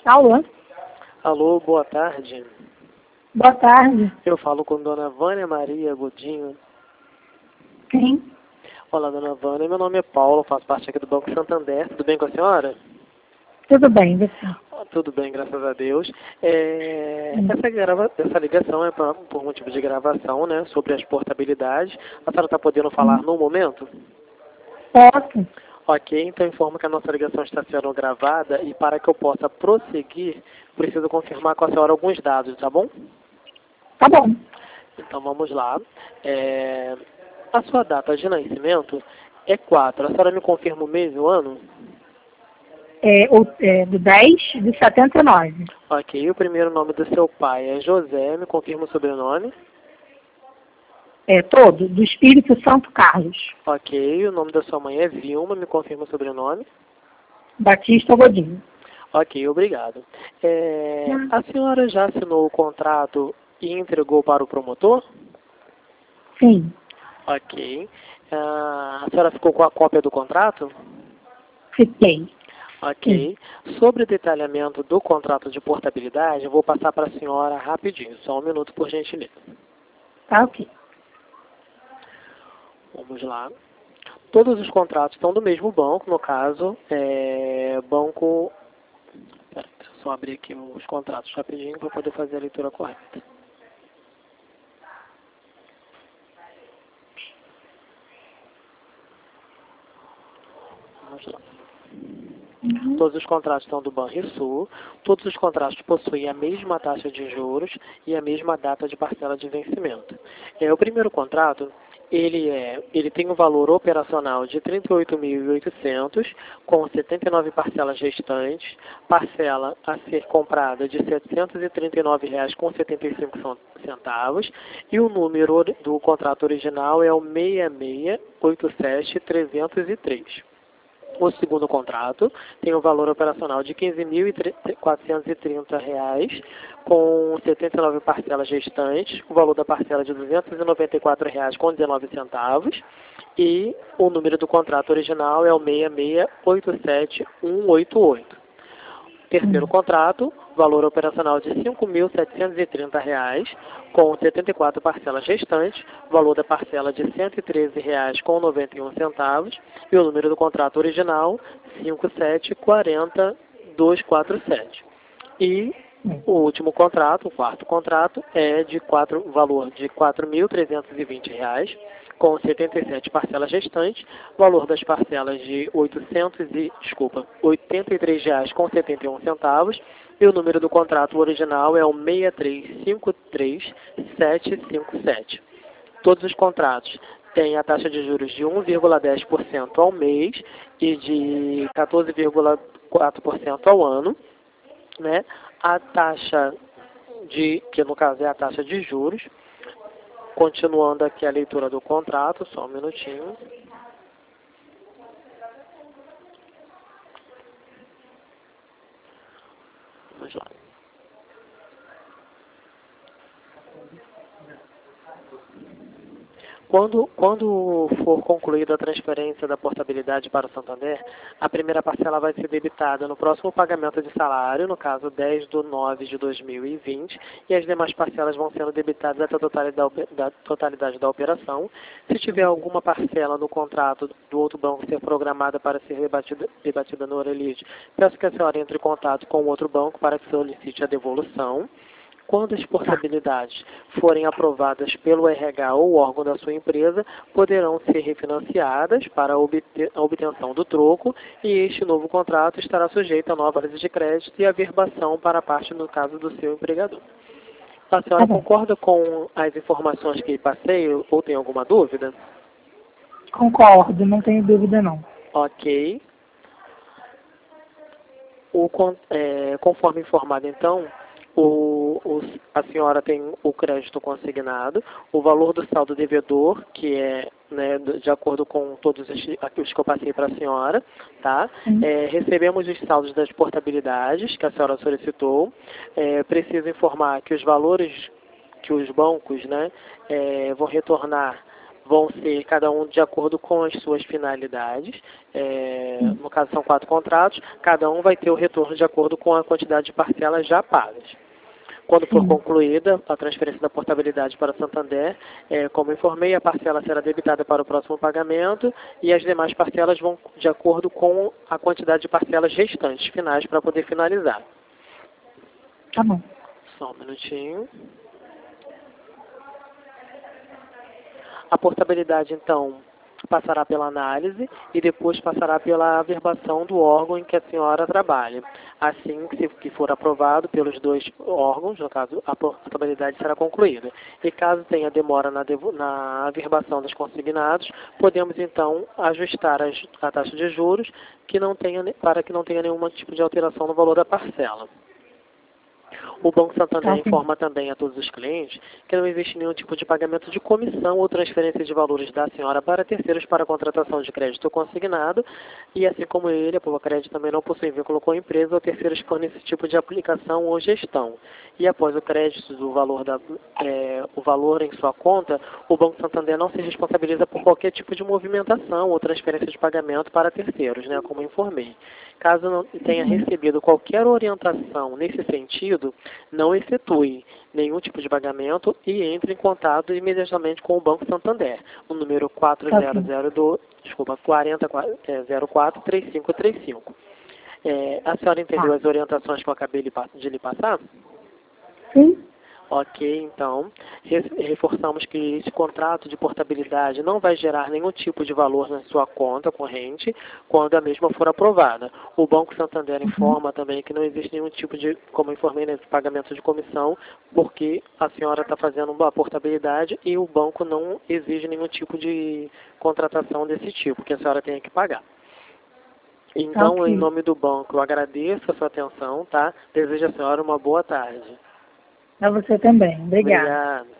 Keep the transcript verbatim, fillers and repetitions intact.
Alô? Alô, boa tarde. Boa tarde. Eu falo com Dona Vânia Maria Godinho. Sim. Olá, Dona Vânia. Meu nome é Paulo, faço parte aqui do Banco Santander. Tudo bem com a senhora? Tudo bem, você? Ah, tudo bem, graças a Deus. É, essa, grava, essa ligação é pra, por motivo de gravação, né, sobre as portabilidades. A senhora está podendo falar Hum. no momento? Posso? Ok, então informo que a nossa ligação está sendo gravada e para que eu possa prosseguir, preciso confirmar com a senhora alguns dados, tá bom? Tá bom. Então vamos lá. É, a sua data de nascimento é quatro. A senhora me confirma o mês e o ano? É, o, é, do dez de setenta e nove. Ok, o primeiro nome do seu pai é José, me confirma o sobrenome? É, todo, do Espírito Santo Carlos. Ok, o nome da sua mãe é Vilma, me confirma o sobrenome? Batista Godinho. Ok, obrigado. É, a senhora já assinou o contrato e entregou para o promotor? Sim. Ok. Ah, a senhora ficou com a cópia do contrato? Fiquei. Ok. Sobre o detalhamento do contrato de portabilidade, eu vou passar para a senhora rapidinho. Só um minuto, por gentileza. Tá ok. Vamos lá. Todos os contratos estão do mesmo banco, no caso, é banco... Pera, deixa eu só abrir aqui os contratos rapidinho para poder fazer a leitura correta. Vamos lá. Uhum. Todos os contratos estão do Banrisul, todos os contratos possuem a mesma taxa de juros e a mesma data de parcela de vencimento. É, o primeiro contrato, ele, é, ele tem um valor operacional de trinta e oito mil e oitocentos, com setenta e nove parcelas restantes, parcela a ser comprada de setecentos e trinta e nove reais com setenta e cinco centavos, e o número do contrato original é o seis seis oito sete trezentos e três. O segundo contrato tem um valor operacional de quinze mil quatrocentos e trinta reais, com setenta e nove parcelas restantes, o valor da parcela de duzentos e noventa e quatro reais com dezenove centavos, e o número do contrato original é o seis seis oito sete um oito oito. Terceiro contrato, valor operacional de cinco mil setecentos e trinta reais, com setenta e quatro parcelas restantes, valor da parcela de cento e treze reais com noventa e um centavos, e o número do contrato original cinco sete quatro zero dois quatro sete. E o último contrato, o quarto contrato, é de quatro, valor de quatro mil trezentos e vinte reais, com setenta e sete parcelas restantes, valor das parcelas de oitocentos e, desculpa, oitenta e três reais com setenta e um centavos, e o número do contrato original é o seis três cinco três sete cinco sete. Todos os contratos têm a taxa de juros de um vírgula dez por cento ao mês e de quatorze vírgula quatro por cento ao ano, né? A taxa de, que no caso é a taxa de juros. Continuando aqui a leitura do contrato, só um minutinho. Vamos lá. Quando, quando for concluída a transferência da portabilidade para o Santander, a primeira parcela vai ser debitada no próximo pagamento de salário, no caso dez de nove de dois mil e vinte, e as demais parcelas vão sendo debitadas até a totalidade da, da totalidade da operação. Se tiver alguma parcela no contrato do outro banco ser programada para ser debatida, debatida no Orelite, peço que a senhora entre em contato com o outro banco para que solicite a devolução. Quando as portabilidades forem aprovadas pelo R H ou órgão da sua empresa, poderão ser refinanciadas para a obtenção do troco, e este novo contrato estará sujeito a nova análise de crédito e averbação para a parte no caso do seu empregador. A senhora Tá bom. concorda com as informações que passei ou tem alguma dúvida? Concordo, não tenho dúvida não. Ok. O, é, conforme informado, então, O, o, a senhora tem o crédito consignado, o valor do saldo devedor, que é, né, de acordo com todos os, os que eu passei para a senhora, tá? É, recebemos os saldos das portabilidades que a senhora solicitou. É, preciso informar que os valores que os bancos, né, é, vão retornar vão ser cada um de acordo com as suas finalidades. É, no caso são quatro contratos, cada um vai ter o retorno de acordo com a quantidade de parcelas já pagas. Quando for Sim. concluída a transferência da portabilidade para Santander, é, como informei, a parcela será debitada para o próximo pagamento e as demais parcelas vão de acordo com a quantidade de parcelas restantes finais para poder finalizar. Tá bom. Só um minutinho. A portabilidade, então, passará pela análise e depois passará pela averbação do órgão em que a senhora trabalha. Assim que, que for aprovado pelos dois órgãos, no caso, a portabilidade será concluída. E caso tenha demora na, na averbação dos consignados, podemos então ajustar as, a taxa de juros que não tenha, para que não tenha nenhum tipo de alteração no valor da parcela. O Banco Santander Tá, informa também a todos os clientes que não existe nenhum tipo de pagamento de comissão ou transferência de valores da senhora para terceiros para a contratação de crédito consignado e assim como ele, a Provacred também não possui vínculo com a empresa ou terceiros que fornecem esse tipo de aplicação ou gestão. E após o crédito do valor, da, é, o valor em sua conta, o Banco Santander não se responsabiliza por qualquer tipo de movimentação ou transferência de pagamento para terceiros, né, como informei. Caso não tenha recebido qualquer orientação nesse sentido, não efetue nenhum tipo de pagamento e entre em contato imediatamente com o Banco Santander, no número quatro zero zero dois, desculpa, quatro zero quatro, três cinco três cinco. É, a senhora entendeu Tá. as orientações que eu acabei de lhe passar? Sim. Ok, então, reforçamos que esse contrato de portabilidade não vai gerar nenhum tipo de valor na sua conta corrente quando a mesma for aprovada. O Banco Santander informa também que não existe nenhum tipo de, como informei, né, de pagamento de comissão, porque a senhora está fazendo uma portabilidade e o banco não exige nenhum tipo de contratação desse tipo, que a senhora tenha que pagar. Então, Ok. em nome do banco, eu agradeço a sua atenção, tá? Desejo à senhora uma boa tarde. Pra você também. Obrigada. Obrigado.